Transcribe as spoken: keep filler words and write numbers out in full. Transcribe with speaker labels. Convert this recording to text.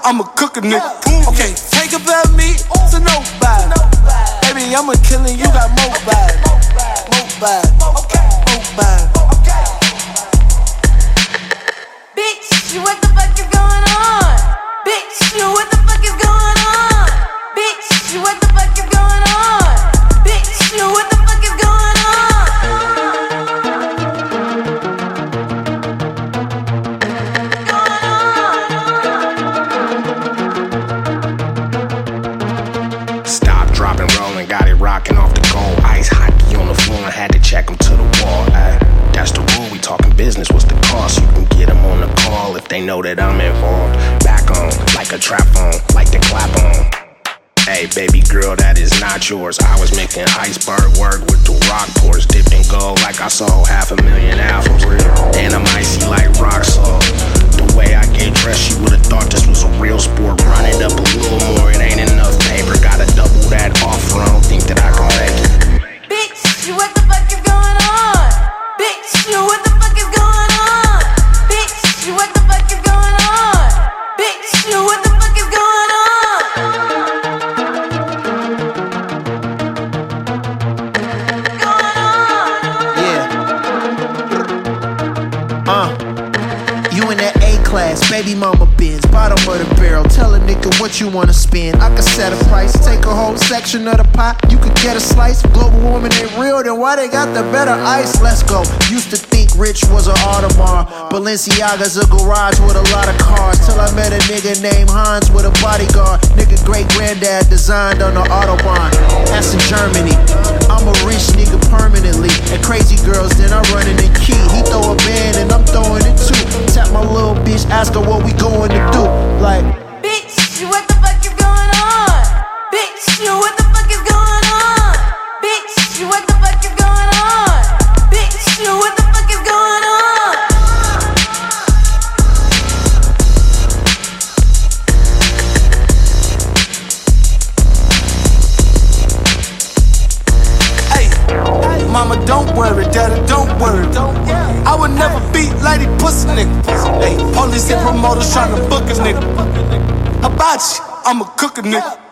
Speaker 1: I'ma cook a nigga. Okay, take a bad me to nobody. Baby, I'm a killer, you got mobile. Mobile, mobile.
Speaker 2: Bitch, what the fuck is going on? Bitch, what the fuck is going on? Bitch, what the fuck is going on? Bitch, what the fuck is going
Speaker 3: on? Stop, drop, and roll and got it rocking off the gold. Ice hockey on the floor and had to check him to the wall. Ay, that's the rule, we talking business. What's the cost? You can get them on the call if they know that I'm involved. Back on, like a trap phone, like the clap on. Hey, baby girl, that is not yours. I was making iceberg work with the rock pours, dipped in gold like I saw half a million albums. And I'm icy like rock salt. The way I get dressed, you would've thought this was a real sport. Run it up a little more, it ain't enough paper. Gotta double that offer, I don't think that I can make it.
Speaker 2: Bitch, what the fuck is going on? Bitch, what the fuck is going on? Bitch, what the fuck is going on? Bitch, what the fuck is going on?
Speaker 4: Baby mama bins, bottom of the barrel. Tell a nigga what you wanna spend. I can set a price, take a whole section of the pot. You could get a slice. Global warming ain't real, then why they got the better ice? Let's go. Used to think rich was an Audemars. Balenciaga's a garage with a lot of cars. Till I met a nigga named Hans with a bodyguard. Nigga great granddad designed on the Autobahn. That's in Germany. I'm a rich nigga permanently. And crazy girls, then I run in the key. He throw a band and I'm throwing it too. Tap my little bitch, ask her what we going to do. Like,
Speaker 2: bitch, what the fuck is going on? Bitch, what the fuck is going on? Bitch, what the fuck is going on? Bitch, what the fuck is going on?
Speaker 1: Hey, mama, don't worry, daddy, don't worry. I would never beat lady pussy nigga. Hey, police and promoters tryna book a nigga. Hibachi, I'ma cook a nigga.